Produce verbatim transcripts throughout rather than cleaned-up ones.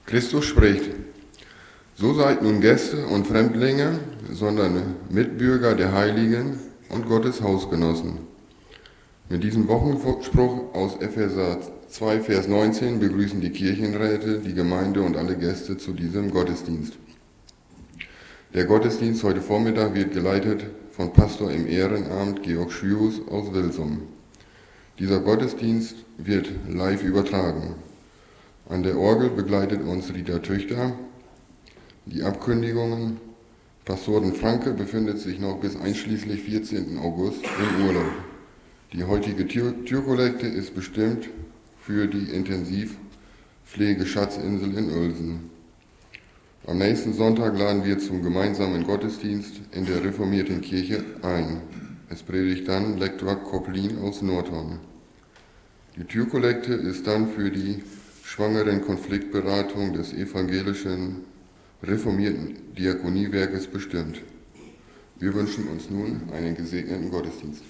Christus spricht: So seid nun Gäste und Fremdlinge, sondern Mitbürger der Heiligen und Gottes Hausgenossen. Mit diesem Wochenspruch aus Epheser zwei, Vers neunzehn begrüßen die Kirchenräte, die Gemeinde und alle Gäste zu diesem Gottesdienst. Der Gottesdienst heute Vormittag wird geleitet von Pastor im Ehrenamt Georg Schwius aus Wilsum. Dieser Gottesdienst wird live übertragen. An der Orgel begleitet uns Rita Tüchter. Die Abkündigungen: Pastorin Franke befindet sich noch bis einschließlich vierzehnten August im Urlaub. Die heutige Türkollekte ist bestimmt für die Intensivpflege Schatzinsel in Uelsen. Am nächsten Sonntag laden wir zum gemeinsamen Gottesdienst in der reformierten Kirche ein. Es predigt dann Lektor Koplin aus Nordhorn. Die Türkollekte ist dann für die schwangeren Konfliktberatung des evangelischen reformierten Diakoniewerkes bestimmt. Wir wünschen uns nun einen gesegneten Gottesdienst.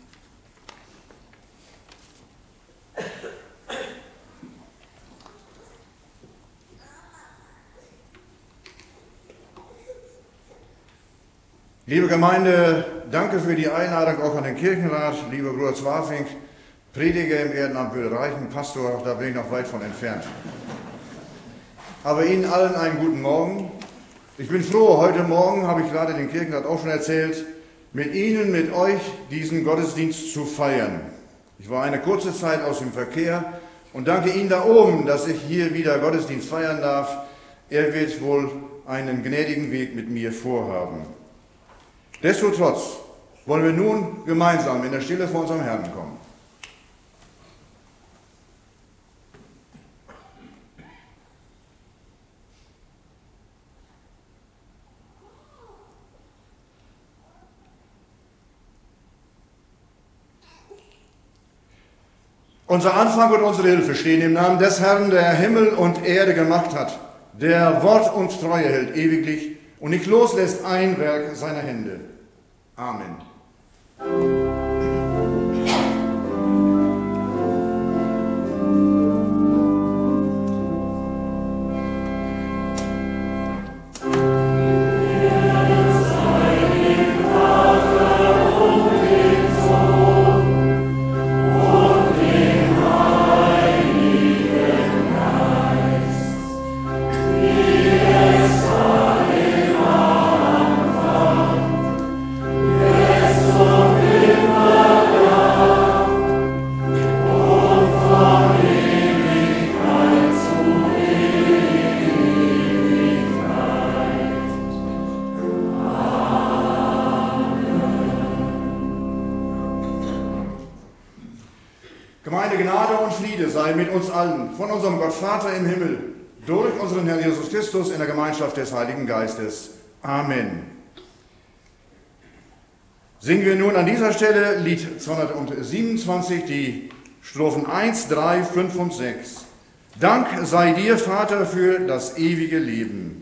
Liebe Gemeinde, danke für die Einladung auch an den Kirchenrat. Lieber Bruder Zwafing, Prediger im Ehrenamt würde reichen, Pastor, da bin ich noch weit von entfernt. Aber Ihnen allen einen guten Morgen. Ich bin froh, heute Morgen, habe ich gerade den Kirchenrat auch schon erzählt, mit Ihnen, mit euch diesen Gottesdienst zu feiern. Ich war eine kurze Zeit aus dem Verkehr und danke Ihnen da oben, dass ich hier wieder Gottesdienst feiern darf. Er wird wohl einen gnädigen Weg mit mir vorhaben. Destotrotz wollen wir nun gemeinsam in der Stille vor unserem Herrn kommen. Unser Anfang und unsere Hilfe stehen im Namen des Herrn, der Himmel und Erde gemacht hat, der Wort und Treue hält ewiglich und nicht loslässt ein Werk seiner Hände. Amen. Mit uns allen, von unserem Gott Vater im Himmel, durch unseren Herrn Jesus Christus in der Gemeinschaft des Heiligen Geistes. Amen. Singen wir nun an dieser Stelle Lied zweihundertsiebenundzwanzig, die Strophen eins, drei, fünf und sechs. Dank sei dir, Vater, für das ewige Leben.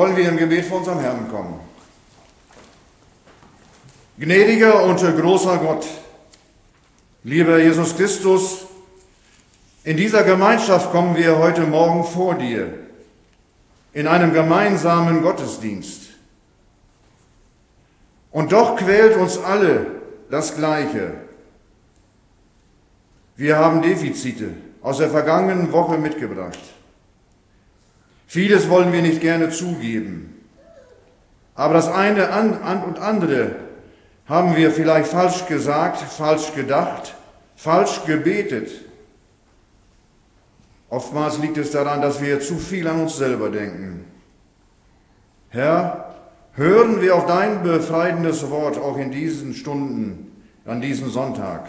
wollen wir im Gebet vor unserem Herrn kommen. Gnädiger und großer Gott, lieber Jesus Christus, in dieser Gemeinschaft kommen wir heute Morgen vor dir, in einem gemeinsamen Gottesdienst. Und doch quält uns alle das Gleiche. Wir haben Defizite aus der vergangenen Woche mitgebracht. Vieles wollen wir nicht gerne zugeben, aber das eine und andere haben wir vielleicht falsch gesagt, falsch gedacht, falsch gebetet. Oftmals liegt es daran, dass wir zu viel an uns selber denken. Herr, hören wir auf dein befreiendes Wort auch in diesen Stunden, an diesem Sonntag.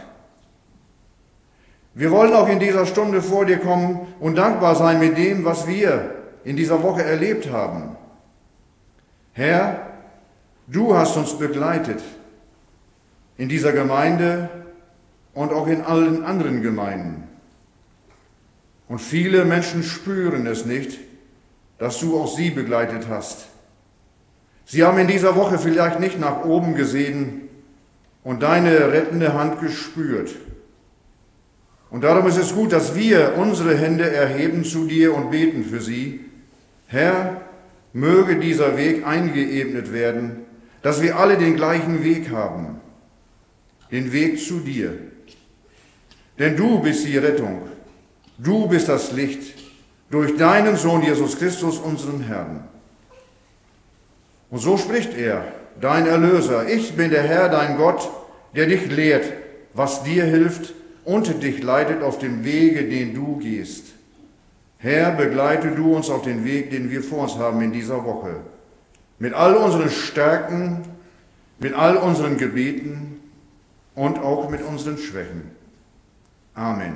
Wir wollen auch in dieser Stunde vor dir kommen und dankbar sein mit dem, was wir in dieser Woche erlebt haben. Herr, du hast uns begleitet in dieser Gemeinde und auch in allen anderen Gemeinden. Und viele Menschen spüren es nicht, dass du auch sie begleitet hast. Sie haben in dieser Woche vielleicht nicht nach oben gesehen und deine rettende Hand gespürt. Und darum ist es gut, dass wir unsere Hände erheben zu dir und beten für sie. Herr, möge dieser Weg eingeebnet werden, dass wir alle den gleichen Weg haben, den Weg zu dir. Denn du bist die Rettung, du bist das Licht, durch deinen Sohn Jesus Christus, unseren Herrn. Und so spricht er, dein Erlöser, ich bin der Herr, dein Gott, der dich lehrt, was dir hilft und dich leitet auf dem Wege, den du gehst. Herr, begleite du uns auf den Weg, den wir vor uns haben in dieser Woche. Mit all unseren Stärken, mit all unseren Gebeten und auch mit unseren Schwächen. Amen.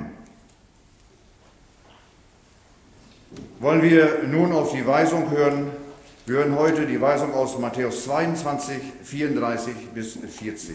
Wollen wir nun auf die Weisung hören? Wir hören heute die Weisung aus Matthäus zweiundzwanzig, vierunddreißig bis vierzig.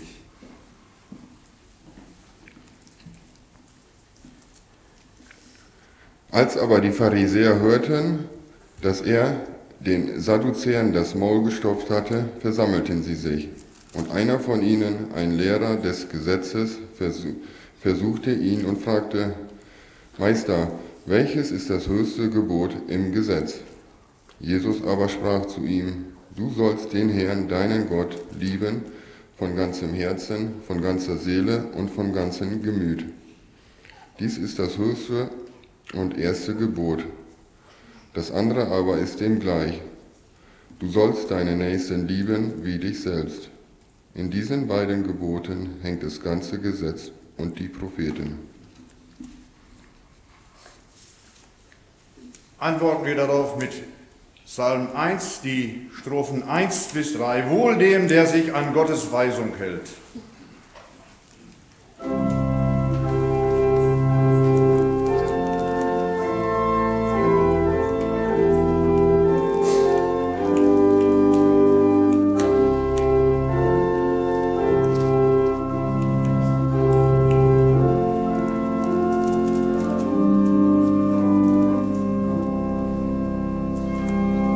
Als aber die Pharisäer hörten, dass er den Sadduzäern das Maul gestopft hatte, versammelten sie sich. Und einer von ihnen, ein Lehrer des Gesetzes, versuchte ihn und fragte, Meister, welches ist das höchste Gebot im Gesetz? Jesus aber sprach zu ihm, du sollst den Herrn, deinen Gott, lieben von ganzem Herzen, von ganzer Seele und von ganzem Gemüt. Dies ist das höchste und erste Gebot. Das andere aber ist dem gleich. Du sollst deinen Nächsten lieben wie dich selbst. In diesen beiden Geboten hängt das ganze Gesetz und die Propheten. Antworten wir darauf mit Psalm eins, die Strophen eins bis drei. Wohl dem, der sich an Gottes Weisung hält.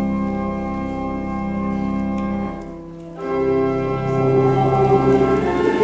Amen.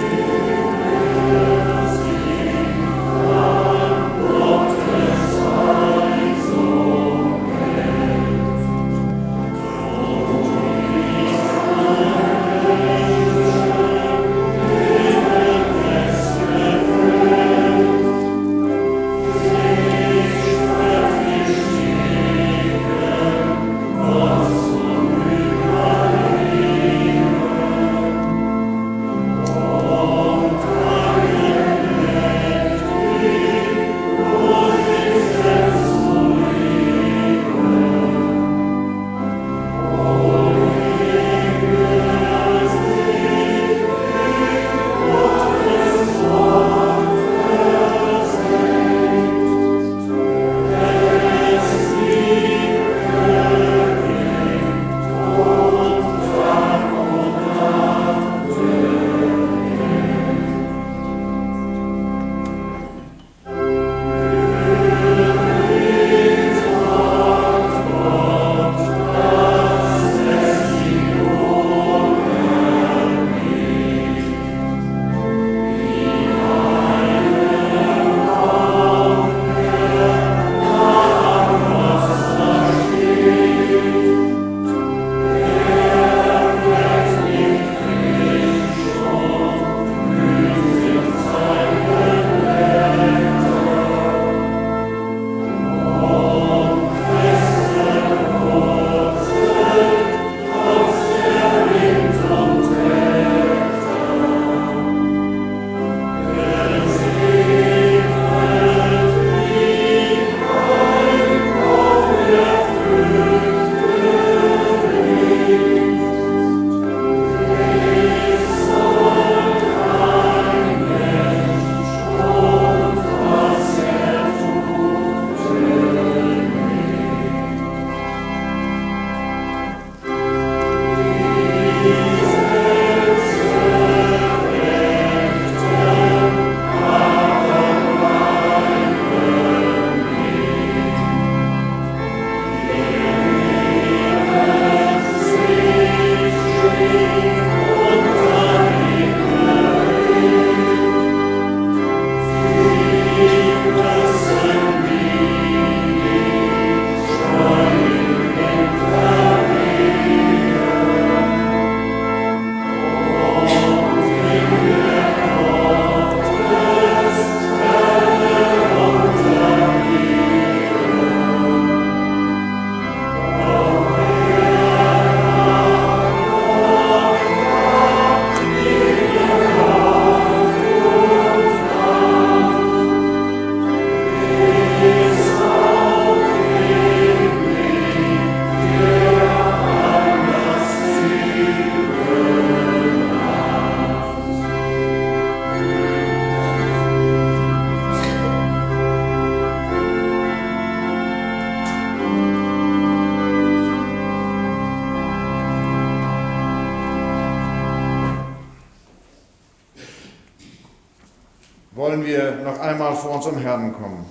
wollen wir noch einmal vor unserem Herrn kommen.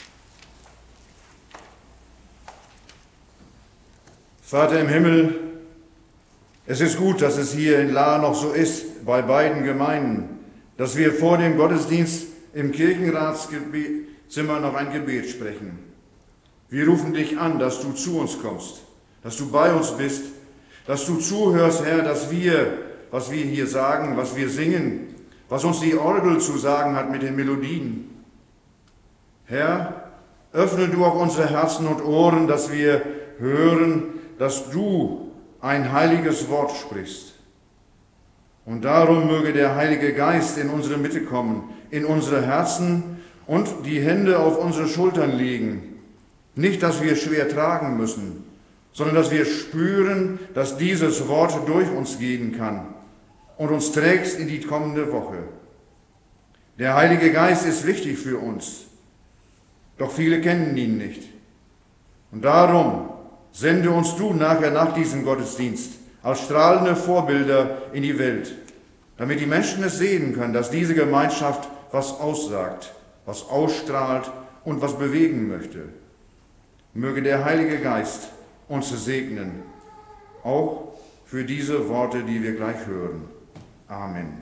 Vater im Himmel, es ist gut, dass es hier in Lahr noch so ist, bei beiden Gemeinden, dass wir vor dem Gottesdienst im Kirchenratszimmer noch ein Gebet sprechen. Wir rufen dich an, dass du zu uns kommst, dass du bei uns bist, dass du zuhörst, Herr, dass wir, was wir hier sagen, was wir singen, was uns die Orgel zu sagen hat mit den Melodien. Herr, öffne du auch unsere Herzen und Ohren, dass wir hören, dass du ein heiliges Wort sprichst. Und darum möge der Heilige Geist in unsere Mitte kommen, in unsere Herzen und die Hände auf unsere Schultern legen. Nicht, dass wir schwer tragen müssen, sondern dass wir spüren, dass dieses Wort durch uns gehen kann und uns trägst in die kommende Woche. Der Heilige Geist ist wichtig für uns, doch viele kennen ihn nicht. Und darum sende uns du nachher nach diesem Gottesdienst als strahlende Vorbilder in die Welt, damit die Menschen es sehen können, dass diese Gemeinschaft was aussagt, was ausstrahlt und was bewegen möchte. Möge der Heilige Geist uns segnen, auch für diese Worte, die wir gleich hören. Amen.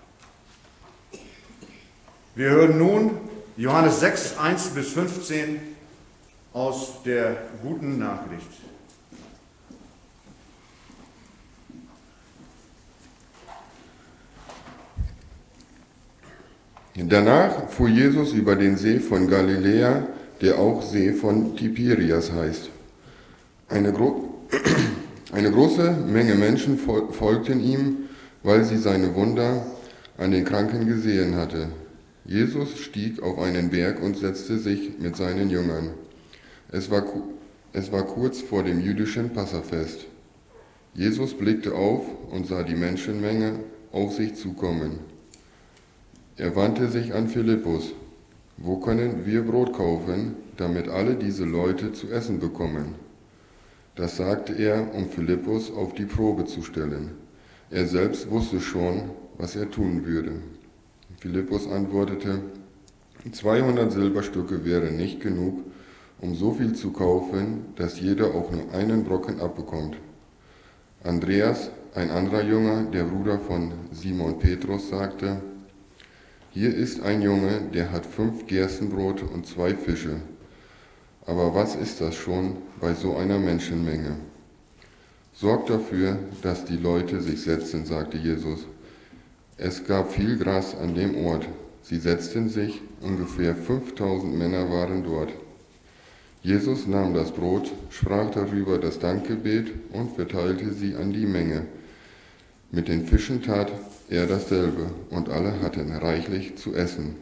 Wir hören nun Johannes sechs, eins bis fünfzehn aus der Guten Nachricht. Danach fuhr Jesus über den See von Galiläa, der auch See von Tiberias heißt. Eine, gro- eine große Menge Menschen fol- folgten ihm, weil sie seine Wunder an den Kranken gesehen hatte. Jesus stieg auf einen Berg und setzte sich mit seinen Jüngern. Es war, es war kurz vor dem jüdischen Passafest. Jesus blickte auf und sah die Menschenmenge auf sich zukommen. Er wandte sich an Philippus. Wo können wir Brot kaufen, damit alle diese Leute zu essen bekommen? Das sagte er, um Philippus auf die Probe zu stellen. Er selbst wusste schon, was er tun würde. Philippus antwortete, zweihundert Silberstücke wären nicht genug, um so viel zu kaufen, dass jeder auch nur einen Brocken abbekommt. Andreas, ein anderer Jünger, der Bruder von Simon Petrus, sagte, hier ist ein Junge, der hat fünf Gerstenbrote und zwei Fische. Aber was ist das schon bei so einer Menschenmenge? Sorgt dafür, dass die Leute sich setzen, sagte Jesus. Es gab viel Gras an dem Ort. Sie setzten sich, ungefähr fünftausend Männer waren dort. Jesus nahm das Brot, sprach darüber das Dankgebet und verteilte sie an die Menge. Mit den Fischen tat er dasselbe, und alle hatten reichlich zu essen.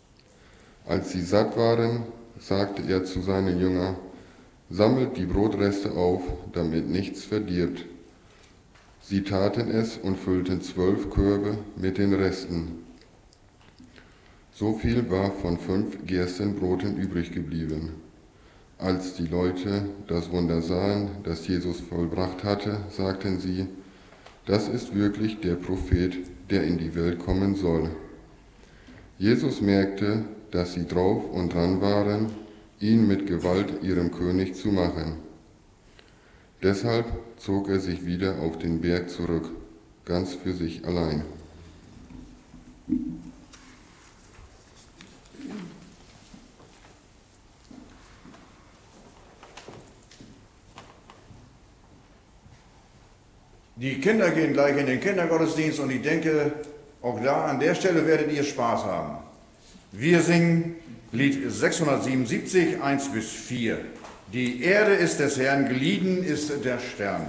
Als sie satt waren, sagte er zu seinen Jüngern, sammelt die Brotreste auf, damit nichts verdirbt. Sie taten es und füllten zwölf Körbe mit den Resten. So viel war von fünf Gerstenbroten übrig geblieben. Als die Leute das Wunder sahen, das Jesus vollbracht hatte, sagten sie, das ist wirklich der Prophet, der in die Welt kommen soll. Jesus merkte, dass sie drauf und dran waren, ihn mit Gewalt ihrem König zu machen. Deshalb zog er sich wieder auf den Berg zurück, ganz für sich allein. Die Kinder gehen gleich in den Kindergottesdienst und ich denke, auch da an der Stelle werdet ihr Spaß haben. Wir singen Lied sechshundertsiebenundsiebzig, eins bis vier. Die Erde ist des Herrn, geliehen ist der Stern.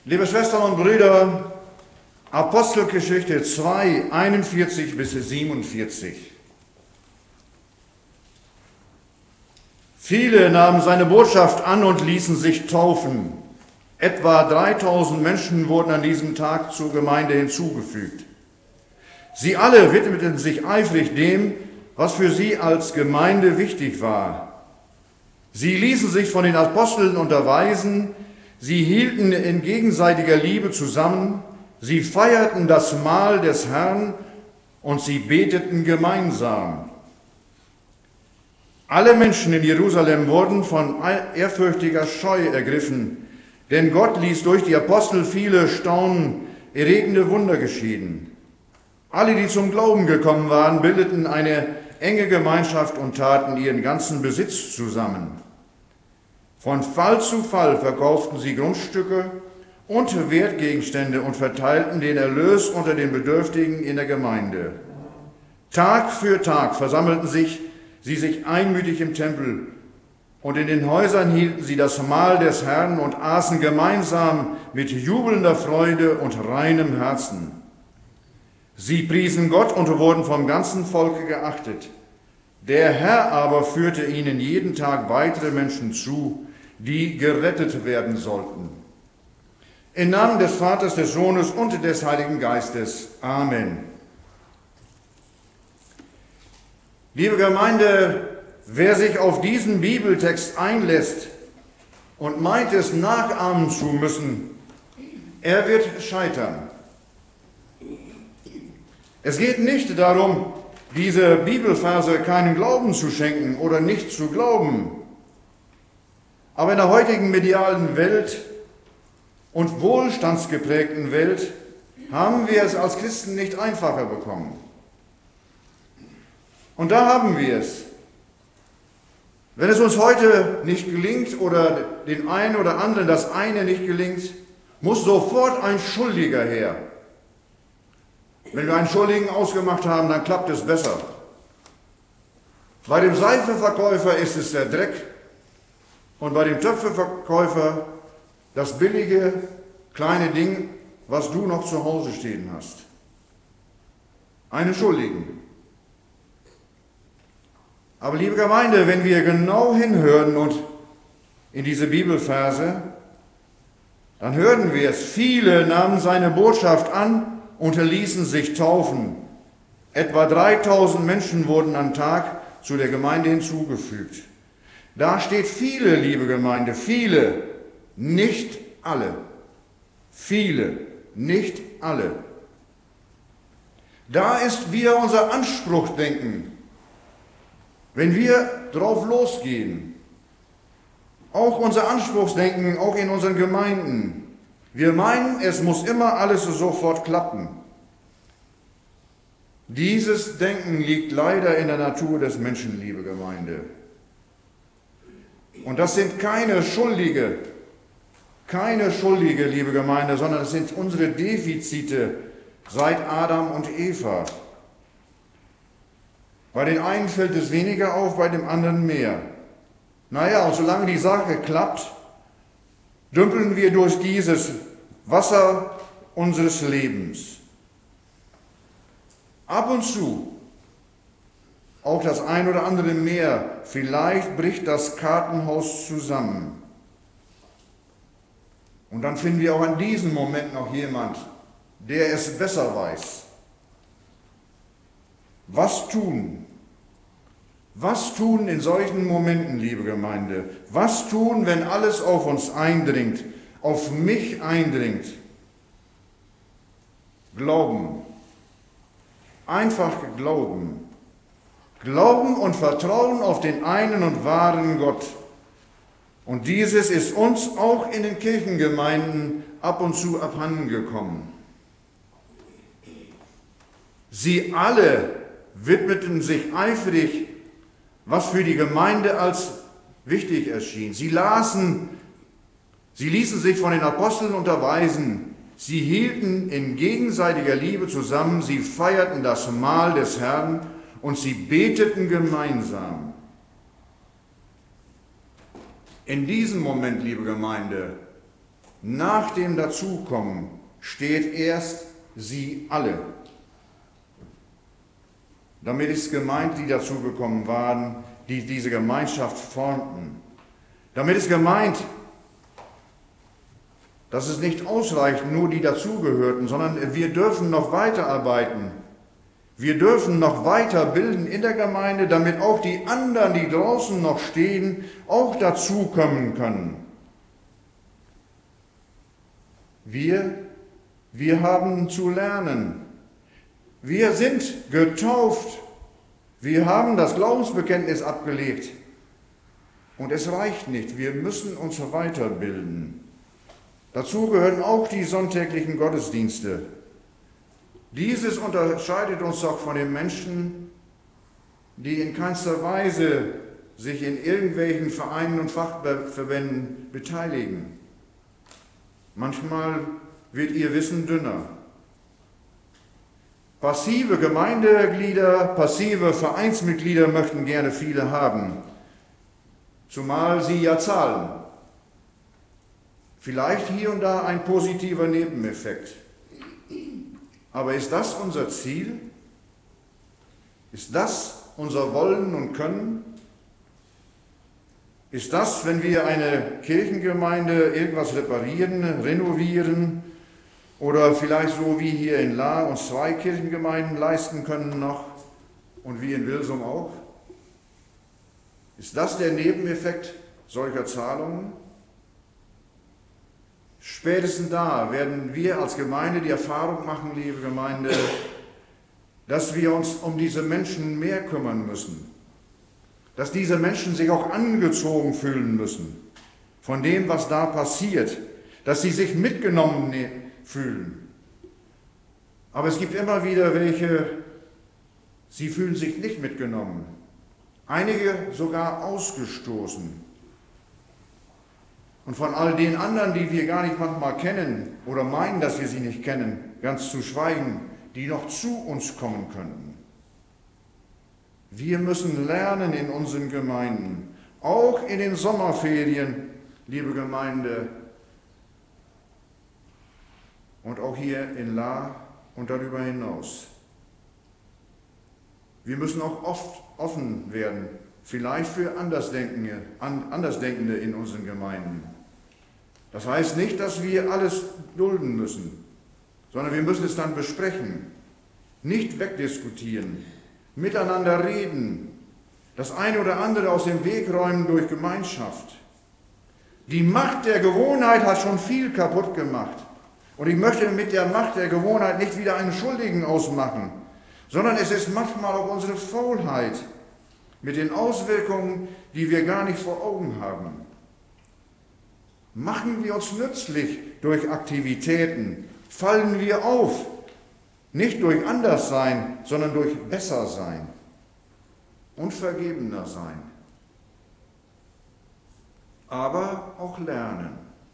Liebe Schwestern und Brüder, Apostelgeschichte zwei, einundvierzig bis siebenundvierzig. Viele nahmen seine Botschaft an und ließen sich taufen. Etwa dreitausend Menschen wurden an diesem Tag zur Gemeinde hinzugefügt. Sie alle widmeten sich eifrig dem, was für sie als Gemeinde wichtig war. Sie ließen sich von den Aposteln unterweisen, sie hielten in gegenseitiger Liebe zusammen, sie feierten das Mahl des Herrn und sie beteten gemeinsam. Alle Menschen in Jerusalem wurden von ehrfürchtiger Scheu ergriffen, denn Gott ließ durch die Apostel viele staunenerregende Wunder geschehen. Alle, die zum Glauben gekommen waren, bildeten eine enge Gemeinschaft und taten ihren ganzen Besitz zusammen. Von Fall zu Fall verkauften sie Grundstücke und Wertgegenstände und verteilten den Erlös unter den Bedürftigen in der Gemeinde. Tag für Tag versammelten sich sie sich einmütig im Tempel, und in den Häusern hielten sie das Mahl des Herrn und aßen gemeinsam mit jubelnder Freude und reinem Herzen. Sie priesen Gott und wurden vom ganzen Volke geachtet. Der Herr aber führte ihnen jeden Tag weitere Menschen zu, die gerettet werden sollten. Im Namen des Vaters, des Sohnes und des Heiligen Geistes. Amen. Liebe Gemeinde, wer sich auf diesen Bibeltext einlässt und meint, es nachahmen zu müssen, er wird scheitern. Es geht nicht darum, diese Bibelverse keinen Glauben zu schenken oder nicht zu glauben. Aber in der heutigen medialen Welt und wohlstandsgeprägten Welt haben wir es als Christen nicht einfacher bekommen. Und da haben wir es. Wenn es uns heute nicht gelingt oder den einen oder anderen das eine nicht gelingt, muss sofort ein Schuldiger her. Wenn wir einen Schuldigen ausgemacht haben, dann klappt es besser. Bei dem Seifeverkäufer ist es der Dreck und bei dem Töpfeverkäufer das billige kleine Ding, was du noch zu Hause stehen hast. Einen Schuldigen. Aber liebe Gemeinde, wenn wir genau hinhören und in diese Bibelverse, dann hören wir es. Viele nahmen seine Botschaft an und ließen sich taufen. Etwa dreitausend Menschen wurden am Tag zu der Gemeinde hinzugefügt. Da steht viele, liebe Gemeinde, viele, nicht alle. Viele, nicht alle. Da ist wieder unser Anspruchdenken. Wenn wir drauf losgehen, auch unser Anspruchsdenken, auch in unseren Gemeinden, wir meinen, es muss immer alles sofort klappen. Dieses Denken liegt leider in der Natur des Menschen, liebe Gemeinde. Und das sind keine Schuldige, keine Schuldige, liebe Gemeinde, sondern es sind unsere Defizite seit Adam und Eva. Bei den einen fällt es weniger auf, bei dem anderen mehr. Naja, und solange die Sache klappt, dümpeln wir durch dieses Wasser unseres Lebens. Ab und zu, auch das ein oder andere mehr, vielleicht bricht das Kartenhaus zusammen. Und dann finden wir auch an diesem Moment noch jemand, der es besser weiß. Was tun? Was tun in solchen Momenten, liebe Gemeinde? Was tun, wenn alles auf uns eindringt, auf mich eindringt? Glauben. Einfach glauben. Glauben und Vertrauen auf den einen und wahren Gott. Und dieses ist uns auch in den Kirchengemeinden ab und zu abhanden gekommen. Sie alle widmeten sich eifrig, was für die Gemeinde als wichtig erschien. Sie lasen, sie ließen sich von den Aposteln unterweisen. Sie hielten in gegenseitiger Liebe zusammen. Sie feierten das Mahl des Herrn und sie beteten gemeinsam. In diesem Moment, liebe Gemeinde, nach dem Dazukommen steht erst sie alle. Damit ist gemeint, die dazugekommen waren, die diese Gemeinschaft formten. Damit ist gemeint, dass es nicht ausreicht, nur die dazugehörten, sondern wir dürfen noch weiterarbeiten. Wir dürfen noch weiter bilden in der Gemeinde, damit auch die anderen, die draußen noch stehen, auch dazukommen können. Wir, wir haben zu lernen. Wir sind getauft. Wir haben das Glaubensbekenntnis abgelegt. Und es reicht nicht. Wir müssen uns weiterbilden. Dazu gehören auch die sonntäglichen Gottesdienste. Dieses unterscheidet uns doch von den Menschen, die in keinster Weise sich in irgendwelchen Vereinen und Fachverbänden beteiligen. Manchmal wird ihr Wissen dünner. Passive Gemeindeglieder, passive Vereinsmitglieder möchten gerne viele haben, zumal sie ja zahlen. Vielleicht hier und da ein positiver Nebeneffekt. Aber ist das unser Ziel? Ist das unser Wollen und Können? Ist das, wenn wir eine Kirchengemeinde irgendwas reparieren, renovieren oder vielleicht so wie hier in Lahr uns zwei Kirchengemeinden leisten können noch und wie in Wilsum auch? Ist das der Nebeneffekt solcher Zahlungen? Spätestens da werden wir als Gemeinde die Erfahrung machen, liebe Gemeinde, dass wir uns um diese Menschen mehr kümmern müssen. Dass diese Menschen sich auch angezogen fühlen müssen von dem, was da passiert. Dass sie sich mitgenommen fühlen. Aber es gibt immer wieder welche, sie fühlen sich nicht mitgenommen. Einige sogar ausgestoßen. Und von all den anderen, die wir gar nicht manchmal kennen oder meinen, dass wir sie nicht kennen, ganz zu schweigen, die noch zu uns kommen könnten. Wir müssen lernen in unseren Gemeinden, auch in den Sommerferien, liebe Gemeinde, und auch hier in Lahr und darüber hinaus. Wir müssen auch oft offen werden, vielleicht für Andersdenkende, Andersdenkende in unseren Gemeinden. Das heißt nicht, dass wir alles dulden müssen, sondern wir müssen es dann besprechen, nicht wegdiskutieren, miteinander reden, das eine oder andere aus dem Weg räumen durch Gemeinschaft. Die Macht der Gewohnheit hat schon viel kaputt gemacht. Und ich möchte mit der Macht der Gewohnheit nicht wieder einen Schuldigen ausmachen, sondern es ist manchmal auch unsere Faulheit mit den Auswirkungen, die wir gar nicht vor Augen haben. Machen wir uns nützlich durch Aktivitäten, fallen wir auf, nicht durch Anderssein, sondern durch Bessersein und vergebener sein. Aber auch lernen.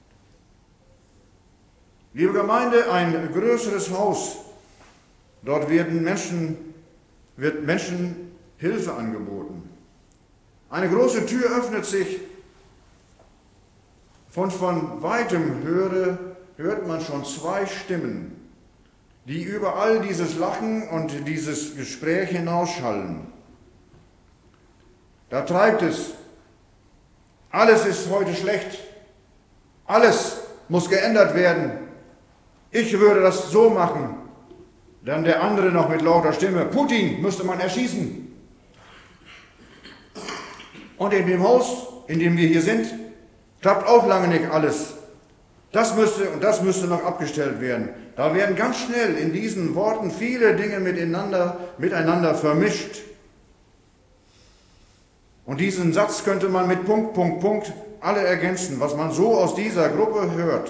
Liebe Gemeinde, ein größeres Haus, dort werden Menschen, wird Menschen Hilfe angeboten. Eine große Tür öffnet sich, von von weitem höre, hört man schon zwei Stimmen, die über all dieses Lachen und dieses Gespräch hinausschallen. Da treibt es, alles ist heute schlecht, alles muss geändert werden. Ich würde das so machen. Dann der andere noch mit lauter Stimme, Putin müsste man erschießen. Und in dem Haus, in dem wir hier sind, klappt auch lange nicht alles. Das müsste und das müsste noch abgestellt werden. Da werden ganz schnell in diesen Worten viele Dinge miteinander, miteinander vermischt. Und diesen Satz könnte man mit Punkt, Punkt, Punkt alle ergänzen, was man so aus dieser Gruppe hört.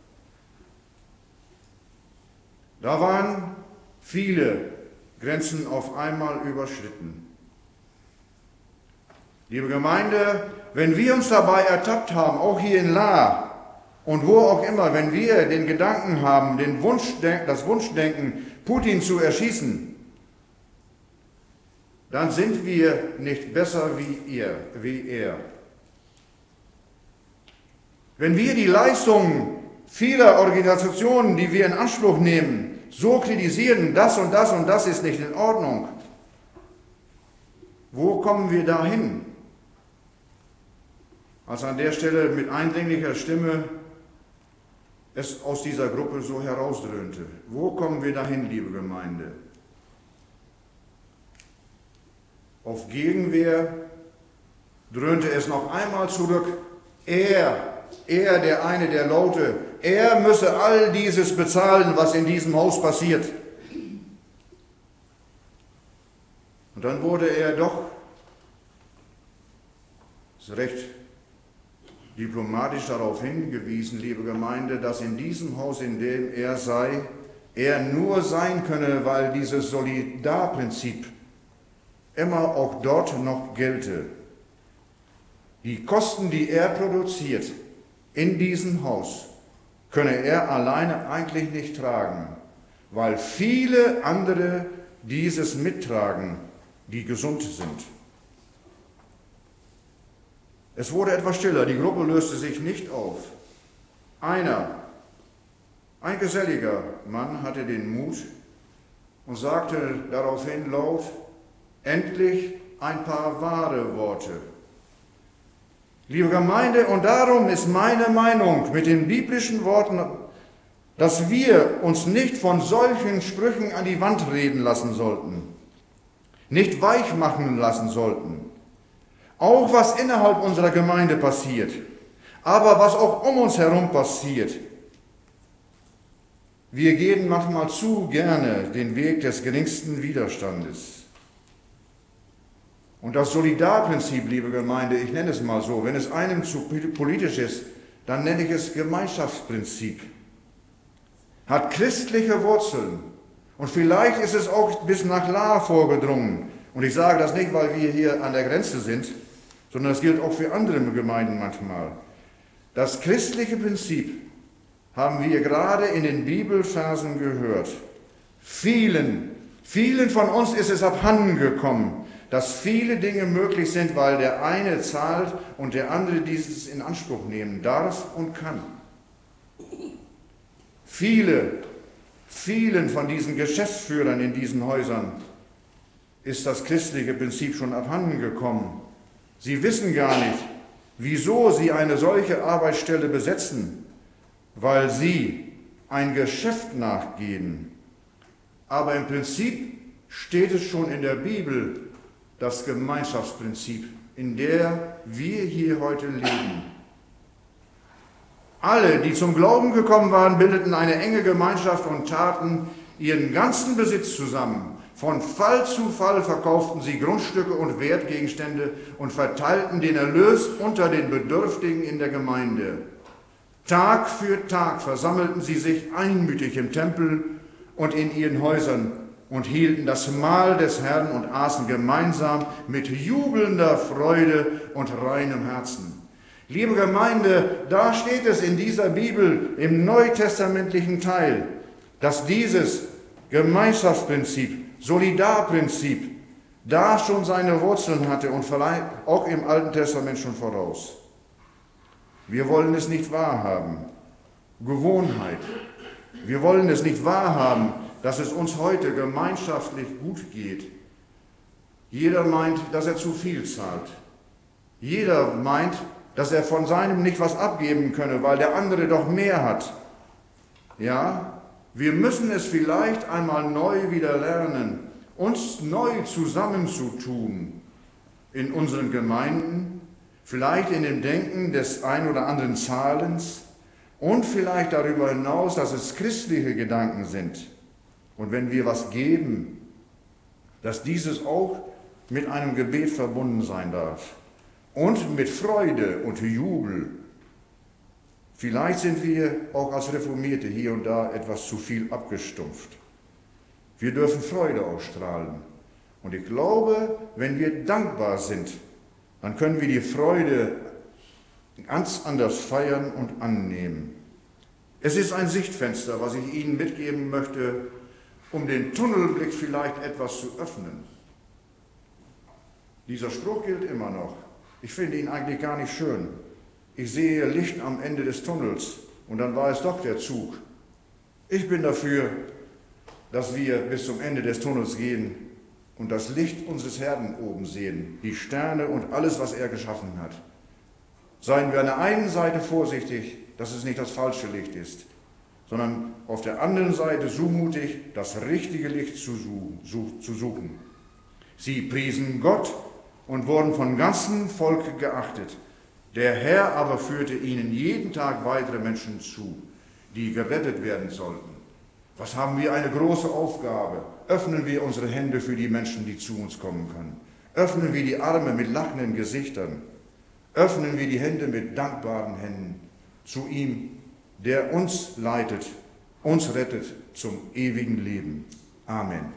Da waren viele Grenzen auf einmal überschritten. Liebe Gemeinde, wenn wir uns dabei ertappt haben, auch hier in Lahr und wo auch immer, wenn wir den Gedanken haben, den Wunsch, das Wunschdenken, Putin zu erschießen, dann sind wir nicht besser wie er, wie er. Wenn wir die Leistungen vieler Organisationen, die wir in Anspruch nehmen, so kritisieren, das und das und das ist nicht in Ordnung. Wo kommen wir dahin? Als an der Stelle mit eindringlicher Stimme es aus dieser Gruppe so herausdröhnte. Wo kommen wir dahin, liebe Gemeinde? Auf Gegenwehr dröhnte es noch einmal zurück. Er, er, der eine, der Laute, er müsse all dieses bezahlen, was in diesem Haus passiert. Und dann wurde er doch, ist recht diplomatisch darauf hingewiesen, liebe Gemeinde, dass in diesem Haus, in dem er sei, er nur sein könne, weil dieses Solidarprinzip immer auch dort noch gelte. Die Kosten, die er produziert in diesem Haus, könne er alleine eigentlich nicht tragen, weil viele andere dieses mittragen, die gesund sind. Es wurde etwas stiller, die Gruppe löste sich nicht auf. Einer, ein geselliger Mann, hatte den Mut und sagte daraufhin laut, endlich ein paar wahre Worte. Liebe Gemeinde, und darum ist meine Meinung mit den biblischen Worten, dass wir uns nicht von solchen Sprüchen an die Wand reden lassen sollten, nicht weich machen lassen sollten. Auch was innerhalb unserer Gemeinde passiert, aber was auch um uns herum passiert. Wir gehen manchmal zu gerne den Weg des geringsten Widerstandes. Und das Solidarprinzip, liebe Gemeinde, ich nenne es mal so, wenn es einem zu politisch ist, dann nenne ich es Gemeinschaftsprinzip. Hat christliche Wurzeln. Und vielleicht ist es auch bis nach Lahr vorgedrungen. Und ich sage das nicht, weil wir hier an der Grenze sind, sondern das gilt auch für andere Gemeinden manchmal. Das christliche Prinzip haben wir gerade in den Bibelversen gehört. Vielen, vielen von uns ist es abhanden gekommen, dass viele Dinge möglich sind, weil der eine zahlt und der andere dieses in Anspruch nehmen darf und kann. Viele, vielen von diesen Geschäftsführern in diesen Häusern ist das christliche Prinzip schon abhanden gekommen. Sie wissen gar nicht, wieso sie eine solche Arbeitsstelle besetzen, weil sie ein Geschäft nachgehen. Aber im Prinzip steht es schon in der Bibel, das Gemeinschaftsprinzip, in der wir hier heute leben. Alle, die zum Glauben gekommen waren, bildeten eine enge Gemeinschaft und taten ihren ganzen Besitz zusammen. Von Fall zu Fall verkauften sie Grundstücke und Wertgegenstände und verteilten den Erlös unter den Bedürftigen in der Gemeinde. Tag für Tag versammelten sie sich einmütig im Tempel und in ihren Häusern und hielten das Mahl des Herrn und aßen gemeinsam mit jubelnder Freude und reinem Herzen. Liebe Gemeinde, da steht es in dieser Bibel im neutestamentlichen Teil, dass dieses Gemeinschaftsprinzip, Solidarprinzip, da schon seine Wurzeln hatte und vielleicht auch im Alten Testament schon voraus. Wir wollen es nicht wahrhaben. Gewohnheit. Wir wollen es nicht wahrhaben, dass es uns heute gemeinschaftlich gut geht. Jeder meint, dass er zu viel zahlt. Jeder meint, dass er von seinem nicht was abgeben könne, weil der andere doch mehr hat. Ja, wir müssen es vielleicht einmal neu wieder lernen, uns neu zusammenzutun in unseren Gemeinden, vielleicht in dem Denken des ein oder anderen Zahlens und vielleicht darüber hinaus, dass es christliche Gedanken sind. Und wenn wir was geben, dass dieses auch mit einem Gebet verbunden sein darf und mit Freude und Jubel. Vielleicht sind wir auch als Reformierte hier und da etwas zu viel abgestumpft. Wir dürfen Freude ausstrahlen. Und ich glaube, wenn wir dankbar sind, dann können wir die Freude ganz anders feiern und annehmen. Es ist ein Sichtfenster, was ich Ihnen mitgeben möchte, um den Tunnelblick vielleicht etwas zu öffnen. Dieser Spruch gilt immer noch. Ich finde ihn eigentlich gar nicht schön. Ich sehe Licht am Ende des Tunnels, und dann war es doch der Zug. Ich bin dafür, dass wir bis zum Ende des Tunnels gehen und das Licht unseres Herrn oben sehen, die Sterne und alles, was er geschaffen hat. Seien wir an der einen Seite vorsichtig, dass es nicht das falsche Licht ist, sondern auf der anderen Seite so mutig, das richtige Licht zu, zu suchen. Sie priesen Gott und wurden von ganzem Volk geachtet. Der Herr aber führte ihnen jeden Tag weitere Menschen zu, die gerettet werden sollten. Was haben wir eine große Aufgabe? Öffnen wir unsere Hände für die Menschen, die zu uns kommen können. Öffnen wir die Arme mit lachenden Gesichtern. Öffnen wir die Hände mit dankbaren Händen zu ihm, der uns leitet, uns rettet zum ewigen Leben. Amen.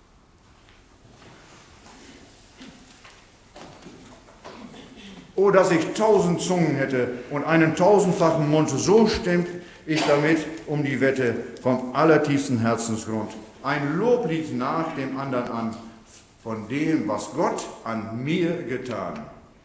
Oh, dass ich tausend Zungen hätte und einen tausendfachen Mund, so stimmt ich damit um die Wette vom allertiefsten Herzensgrund. Ein Loblied nach dem anderen an, von dem, was Gott an mir getan.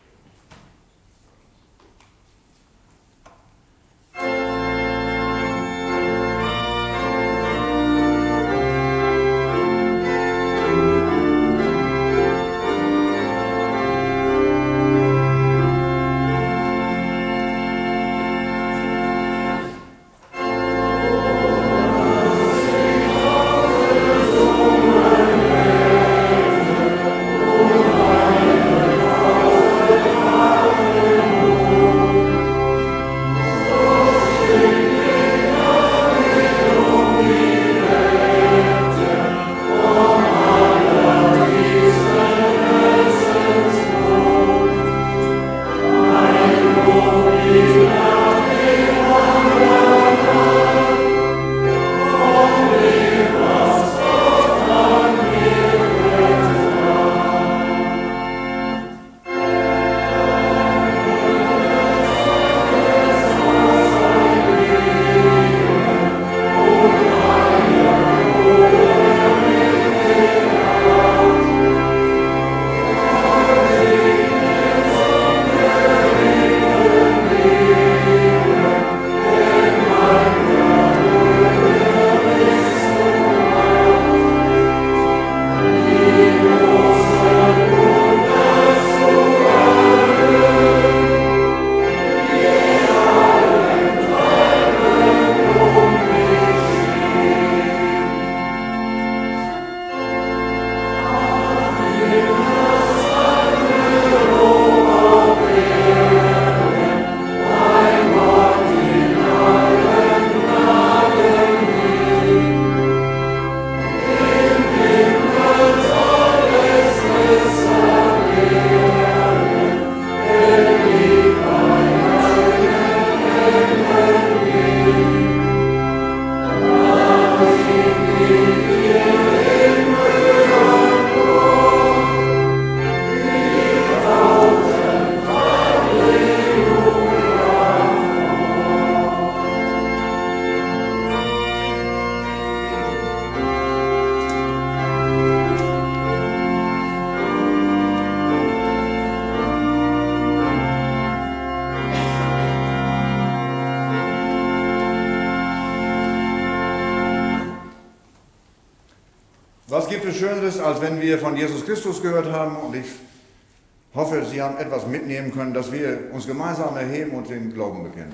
Was gibt es Schöneres, als wenn wir von Jesus Christus gehört haben? Und ich hoffe, Sie haben etwas mitnehmen können, dass wir uns gemeinsam erheben und den Glauben bekennen.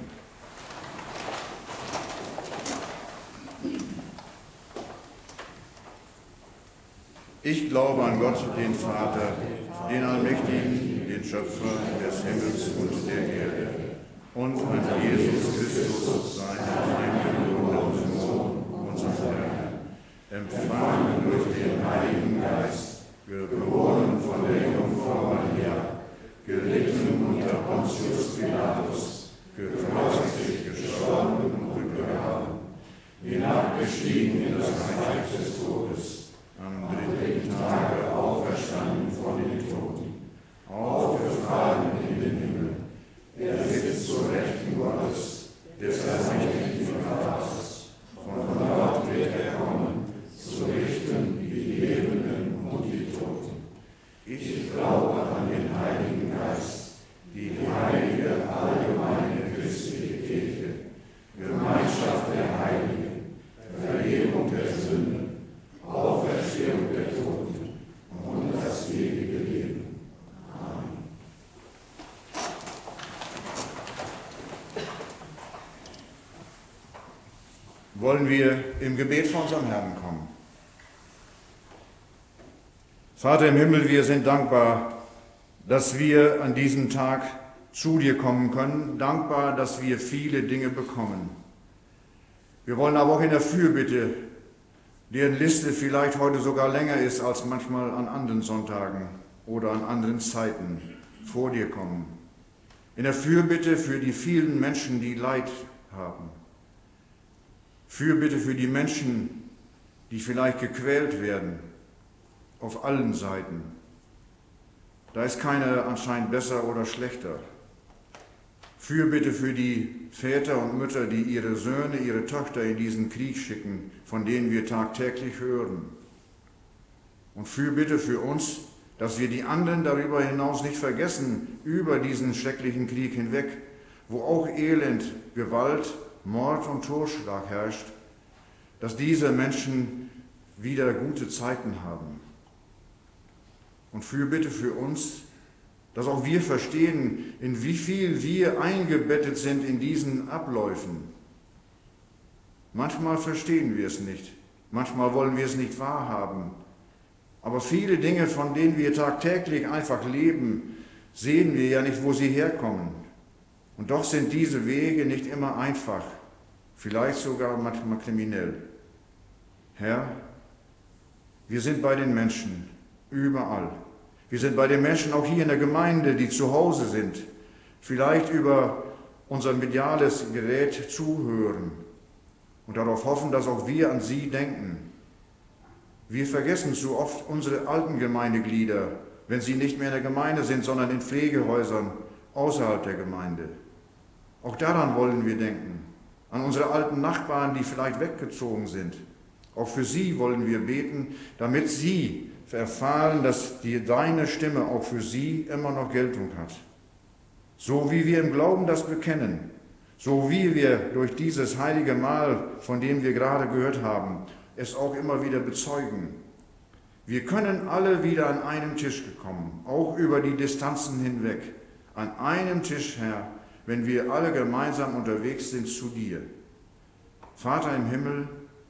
Ich glaube an Gott, den Vater, den Allmächtigen, den Schöpfer des Himmels und der Erde, und an Jesus Christus, seinen eingeborenen Sohn, unseren Herrn, empfangen durch den Heiligen Geist, geboren von der Jungfrau Maria, gelitten unter Pontius Pilatus, gekreuzigt, gestorben und begraben, hinabgestiegen in das Reich des Todes, am dritten Tage auferstanden von den Toten, aufgefahren in den Himmel, er sitzt zur Rechten Gottes, des allmächtigen Vaters, von dort wird er kommen, zu richten die Lebenden und die Toten. Ich glaube an den Heiligen Geist, die heilige, allgemeine christliche Kirche, Gemeinde wollen wir im Gebet vor unserem Herrn kommen. Vater im Himmel, wir sind dankbar, dass wir an diesem Tag zu dir kommen können, dankbar, dass wir viele Dinge bekommen. Wir wollen aber auch in der Fürbitte, deren Liste vielleicht heute sogar länger ist als manchmal an anderen Sonntagen oder an anderen Zeiten, vor dir kommen. In der Fürbitte für die vielen Menschen, die Leid haben. Fürbitte für die Menschen, die vielleicht gequält werden, auf allen Seiten. Da ist keiner anscheinend besser oder schlechter. Fürbitte für die Väter und Mütter, die ihre Söhne, ihre Töchter in diesen Krieg schicken, von denen wir tagtäglich hören. Und Fürbitte für uns, dass wir die anderen darüber hinaus nicht vergessen, über diesen schrecklichen Krieg hinweg, wo auch Elend, Gewalt, Mord und Totschlag herrscht, dass diese Menschen wieder gute Zeiten haben. Und Fürbitte für uns, dass auch wir verstehen, in wie viel wir eingebettet sind in diesen Abläufen. Manchmal verstehen wir es nicht, manchmal wollen wir es nicht wahrhaben, aber viele Dinge, von denen wir tagtäglich einfach leben, sehen wir ja nicht, wo sie herkommen. Und doch sind diese Wege nicht immer einfach, vielleicht sogar manchmal kriminell. Herr, wir sind bei den Menschen, überall. Wir sind bei den Menschen auch hier in der Gemeinde, die zu Hause sind, vielleicht über unser mediales Gerät zuhören und darauf hoffen, dass auch wir an sie denken. Wir vergessen zu oft unsere alten Gemeindeglieder, wenn sie nicht mehr in der Gemeinde sind, sondern in Pflegehäusern außerhalb der Gemeinde. Auch daran wollen wir denken, an unsere alten Nachbarn, die vielleicht weggezogen sind. Auch für sie wollen wir beten, damit sie erfahren, dass die, deine Stimme auch für sie immer noch Geltung hat. So wie wir im Glauben das bekennen, so wie wir durch dieses heilige Mahl, von dem wir gerade gehört haben, es auch immer wieder bezeugen. Wir können alle wieder an einen Tisch gekommen, auch über die Distanzen hinweg. An einem Tisch, Herr, wenn wir alle gemeinsam unterwegs sind zu dir. Vater im Himmel,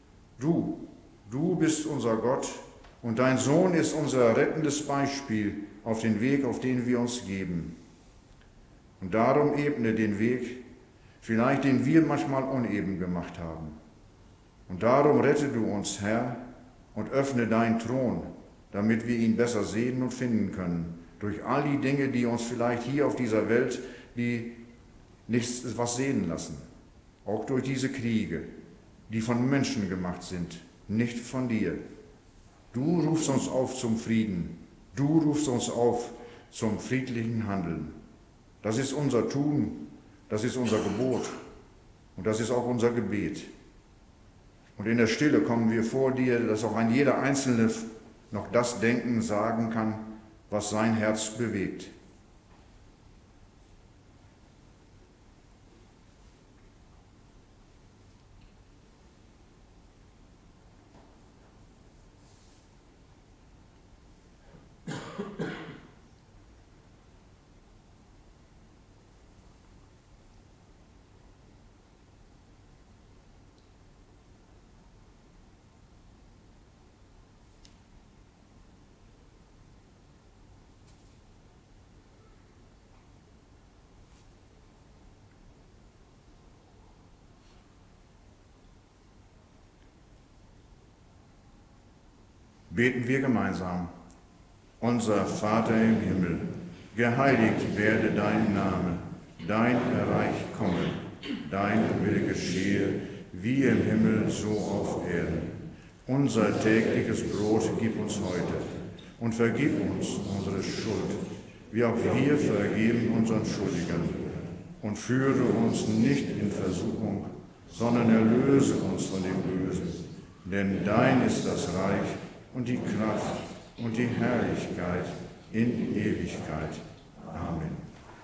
du, du bist unser Gott und dein Sohn ist unser rettendes Beispiel auf den Weg, auf den wir uns geben. Und darum ebne den Weg, vielleicht den wir manchmal uneben gemacht haben. Und darum rette du uns, Herr, und öffne deinen Thron, damit wir ihn besser sehen und finden können, durch all die Dinge, die uns vielleicht hier auf dieser Welt, die nichts was sehen lassen. Auch durch diese Kriege, die von Menschen gemacht sind, nicht von dir. Du rufst uns auf zum Frieden. Du rufst uns auf zum friedlichen Handeln. Das ist unser Tun, das ist unser Gebot und das ist auch unser Gebet. Und in der Stille kommen wir vor dir, dass auch ein jeder Einzelne noch das denken, sagen kann, was sein Herz bewegt. Beten wir gemeinsam. Unser Vater im Himmel, geheiligt werde dein Name, dein Reich komme, dein Wille geschehe, wie im Himmel, so auf Erden. Unser tägliches Brot gib uns heute und vergib uns unsere Schuld, wie auch wir vergeben unseren Schuldigern. Und führe uns nicht in Versuchung, sondern erlöse uns von dem Bösen. Denn dein ist das Reich und die Kraft und die Herrlichkeit in Ewigkeit. Amen.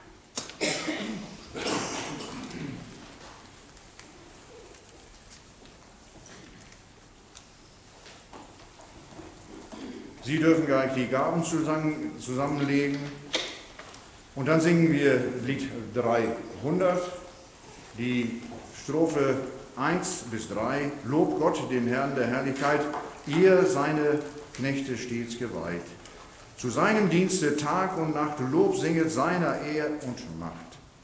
Sie dürfen gleich die Gaben zusammen, zusammenlegen und dann singen wir Lied dreihundert, die Strophe eins bis drei. Lobt Gott, den Herrn der Herrlichkeit, ihr seine Knechte stets geweiht. Zu seinem Dienste Tag und Nacht, Lob singet seiner Ehr und Macht.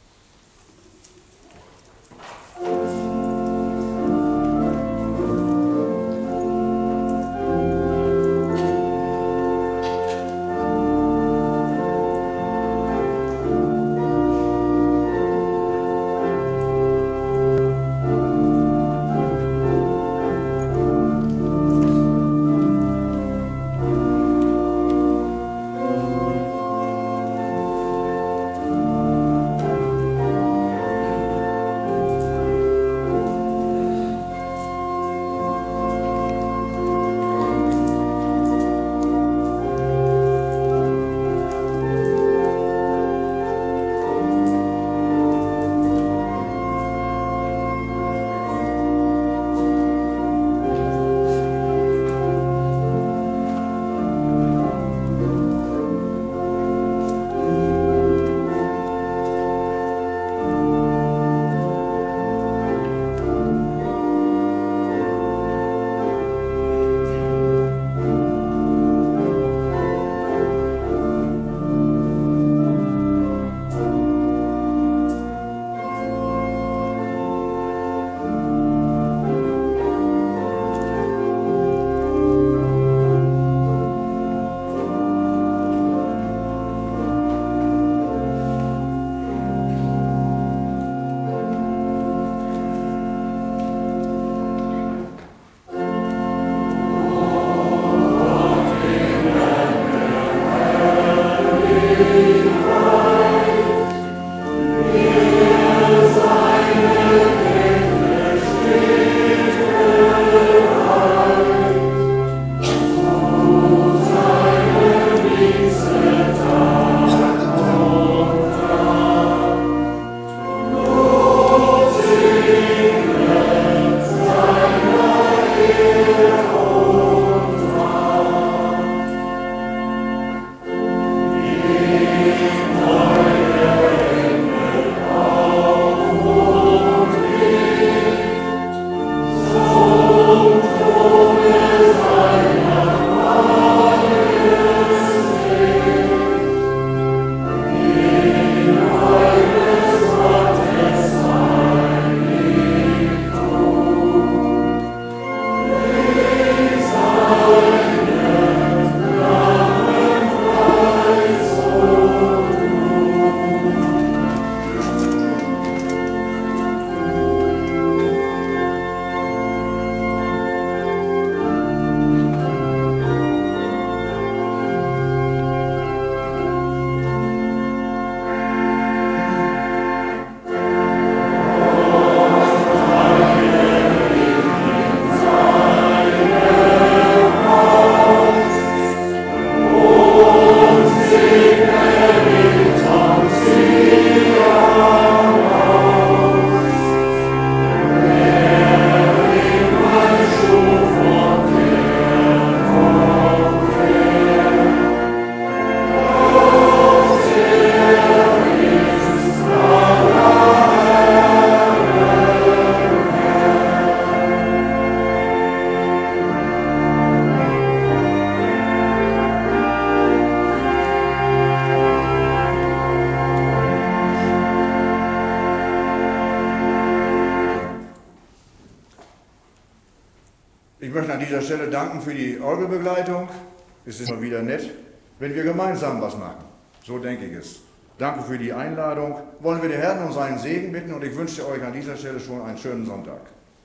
Ich möchte an dieser Stelle danken für die Orgelbegleitung. Es ist immer wieder nett, wenn wir gemeinsam was machen. So denke ich es. Danke für die Einladung. Wollen wir den Herrn um seinen Segen bitten und ich wünsche euch an dieser Stelle schon einen schönen Sonntag.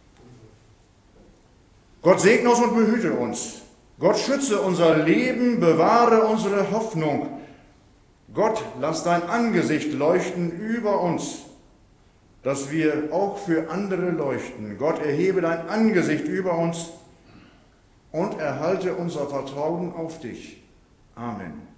Gott segne uns und behüte uns. Gott schütze unser Leben, bewahre unsere Hoffnung. Gott, lass dein Angesicht leuchten über uns, dass wir auch für andere leuchten. Gott, erhebe dein Angesicht über uns und erhalte unser Vertrauen auf dich. Amen.